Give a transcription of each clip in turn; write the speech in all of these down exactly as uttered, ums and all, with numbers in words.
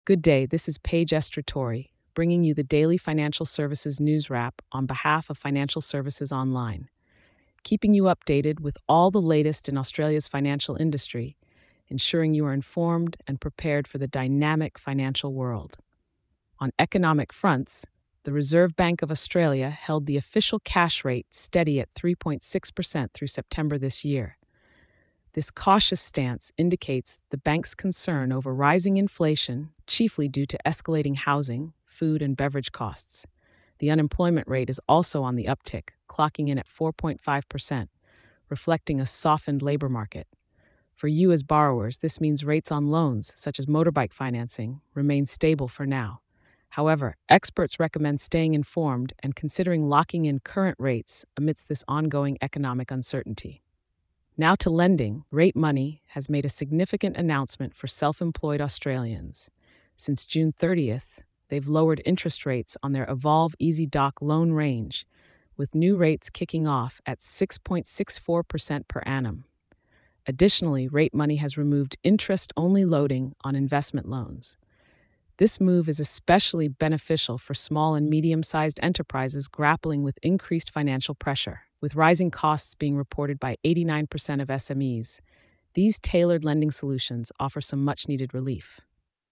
Good day, this is Paige Estratori, bringing you the daily financial services news wrap on behalf of Financial Services Online, keeping you updated with all the latest in Australia's financial industry, ensuring you are informed and prepared for the dynamic financial world. On economic fronts, the Reserve Bank of Australia held the official cash rate steady at three point six percent through September this year. This cautious stance indicates the bank's concern over rising inflation, chiefly due to escalating housing, food, and beverage costs. The unemployment rate is also on the uptick, clocking in at four point five percent, reflecting a softened labor market. For you as borrowers, this means rates on loans, such as motorbike financing, remain stable for now. However, experts recommend staying informed and considering locking in current rates amidst this ongoing economic uncertainty. Now to lending, Rate Money has made a significant announcement for self-employed Australians. Since June thirtieth, they've lowered interest rates on their Evolve Easy Doc loan range, with new rates kicking off at six point six four percent per annum. Additionally, Rate Money has removed interest-only loading on investment loans. This move is especially beneficial for small and medium-sized enterprises grappling with increased financial pressure. With rising costs being reported by eighty-nine percent of S M Es, these tailored lending solutions offer some much-needed relief.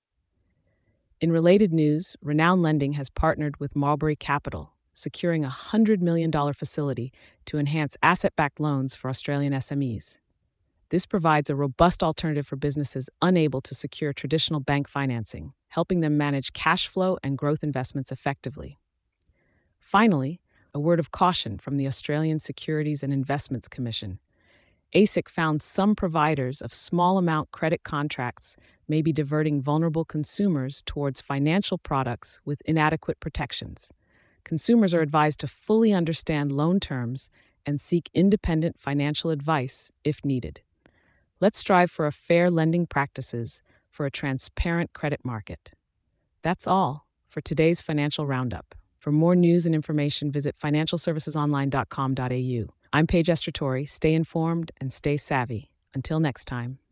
In related news, Renown Lending has partnered with Marlbury Capital, securing a one hundred million dollars facility to enhance asset-backed loans for Australian S M Es. This provides a robust alternative for businesses unable to secure traditional bank financing, helping them manage cash flow and growth investments effectively. Finally, a word of caution from the Australian Securities and Investments Commission. A S I C found some providers of small-amount credit contracts may be diverting vulnerable consumers towards financial products with inadequate protections. Consumers are advised to fully understand loan terms and seek independent financial advice if needed. Let's strive for a fair lending practices for a transparent credit market. That's all for today's financial roundup. For more news and information, visit financial services online dot com dot a u. I'm Paige Estratori. Stay informed and stay savvy. Until next time.